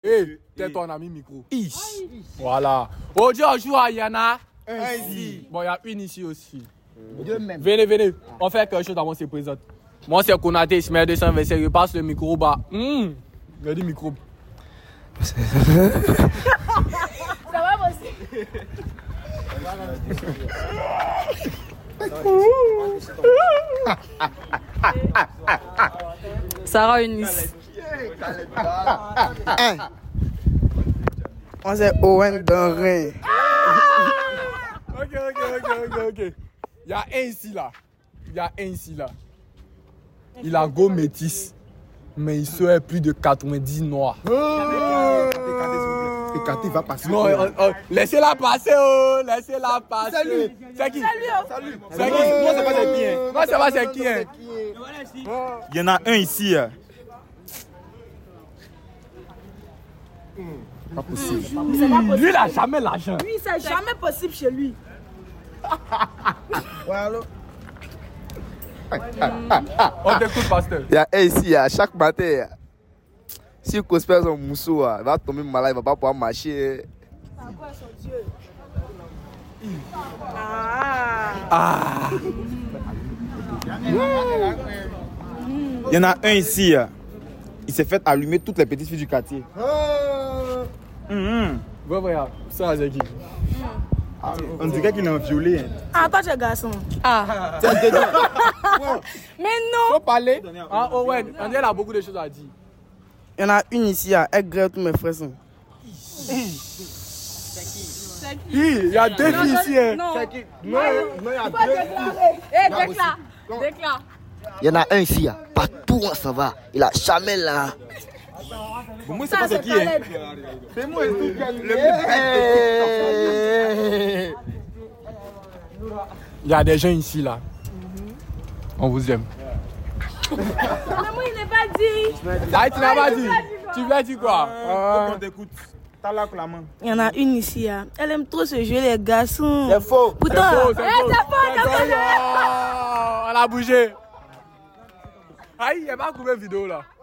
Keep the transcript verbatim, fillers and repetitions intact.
Hé, tais-toi, on a mis micro. Ish. Voilà. Aujourd'hui, on joue à Yana. Un ici. Bon, il y a une ici aussi. Deux même. Venez, venez. On fait quelque chose avant de se présenter. Moi, c'est Konaté, Ismaël deux cent vingt-cinq. Je passe le micro bas. Hum. Il a dit micro. Ça va, moi aussi. Sarah Eunice. Un. On c'est Owen Doré. Ok, ok, ok, ok, ok. Il y a un ici là. Il y a un ici là. Il a go métis. Mais il serait plus de quatre-vingt-dix noirs. Écarté, va passer. Non, euh, euh, laissez-la passer, oh, laissez-la passer. Salut. C'est qui? Salut. C'est qui? Moi, c'est pas c'est qui, hein. Moi, c'est pas c'est qui, hein. Il y en a un ici. Hein. Pas possible. Lui, il a jamais l'argent. Lui, c'est jamais possible chez lui. Ouais, allô? On t'écoute, pasteur. Il y a un ici, à chaque matin, si Cosper son mousseau, il va tomber malade, il ne va pas pouvoir marcher. C'est quoi son Dieu? Ah. Ah. Il y en a un ici. Hein. Il s'est fait allumer toutes les petites filles du quartier. Mmh. Bon, regarde, ça, c'est qui? On dirait qu'il est en violet. Hein. Ah, toi, tu es garçon. Ah. Mais non. Faut parler. Ah, oh, ouais, on dirait qu'il a beaucoup de choses à dire. Il y en a une ici, elle grève tous mes frères. Il y a deux filles ici. Hein. Non. C'est qui? Non, non, il y a Faut déclarer. Eh, déclare. Déclare. Il y en a un ici, partout où ça va. Il a jamais là. Pour moi, c'est pas c'est qui. Hein. C'est moi, tout Il y a des gens ici, là. On vous aime. Mais moi, il n'est pas dit. Ah, tu n'as pas dit. Tu voulais dire quoi? On t'écoute. T'as là la main. Il y en a une ici. Hein. Elle aime trop se jouer les garçons. C'est faux. Pourtant, C'est faux, c'est eh, faux. c'est faux, C'est c'est faux. faux. Oh, on a bougé. Aïe, il n'y a pas combien de vidéos là?